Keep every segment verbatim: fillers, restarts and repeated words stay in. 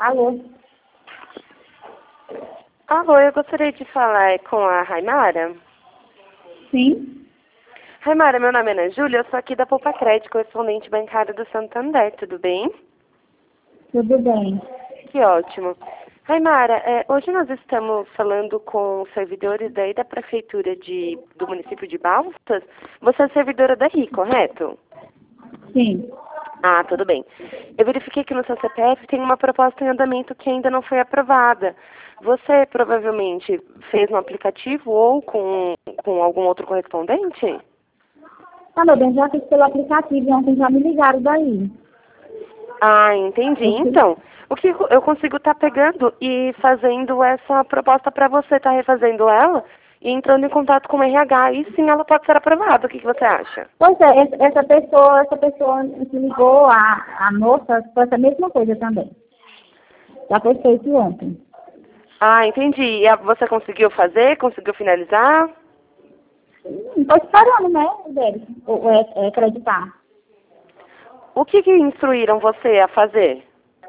Alô? Alô, eu gostaria de falar com a Raimara. Sim? Raimara, meu nome é Ana Júlia, eu sou aqui da Poupa Crédito, correspondente bancário do Santander, tudo bem? Tudo bem. Que ótimo. Raimara, é, hoje nós estamos falando com servidores daí da Prefeitura de, do município de Balsas. Você é servidora daí, correto? Sim. Ah, tudo bem. Eu verifiquei que no seu C P F tem uma proposta em andamento que ainda não foi aprovada. Você provavelmente fez no aplicativo ou com, com algum outro correspondente? Ah, meu bem, já fiz pelo aplicativo, ontem já me ligaram daí. Ah, entendi. Eu fiz- Então, o que eu consigo estar pegando e fazendo essa proposta para você, tá refazendo ela e entrando em contato com o R H, e sim ela pode ser aprovada. O que, que você acha? Pois é, essa- essa pessoa, essa pessoa que ligou, a, a moça, foi essa mesma coisa também. Já foi feito ontem. Ah, entendi. E a- você conseguiu fazer? Conseguiu finalizar? Estou esperando, né, dele, o, o, é, é, acreditar. O que, que instruíram você a fazer?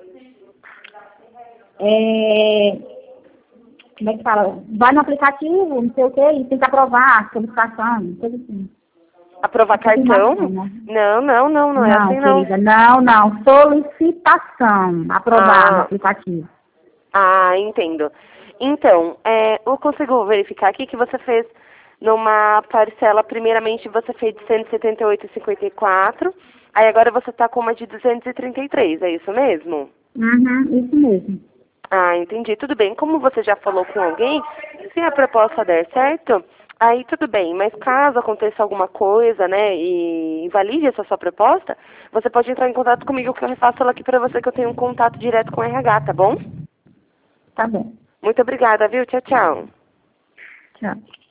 É, como é que fala? Vai no aplicativo, não sei o quê, e tem que aprovar a solicitação, coisa assim. Aprovar cartão? Confirmação, né? Não, não, não, não é Não, assim não. querida, não, não. Solicitação, aprovar no Ah, aplicativo. ah, entendo. Então, é, eu consigo verificar aqui que você fez numa parcela, primeiramente você fez de cento e setenta e oito vírgula cinquenta e quatro, aí agora você está com uma de duzentos e trinta e três, é isso mesmo? Uhum, isso mesmo. Ah, entendi. Tudo bem. Como você já falou com alguém, se a proposta der certo, aí tudo bem. Mas caso aconteça alguma coisa, né, e invalide essa sua proposta, você pode entrar em contato comigo que eu refaço ela aqui para você, que eu tenho um contato direto com o R H, tá bom? Tá bom. Muito obrigada, viu? Tchau, tchau. Tchau.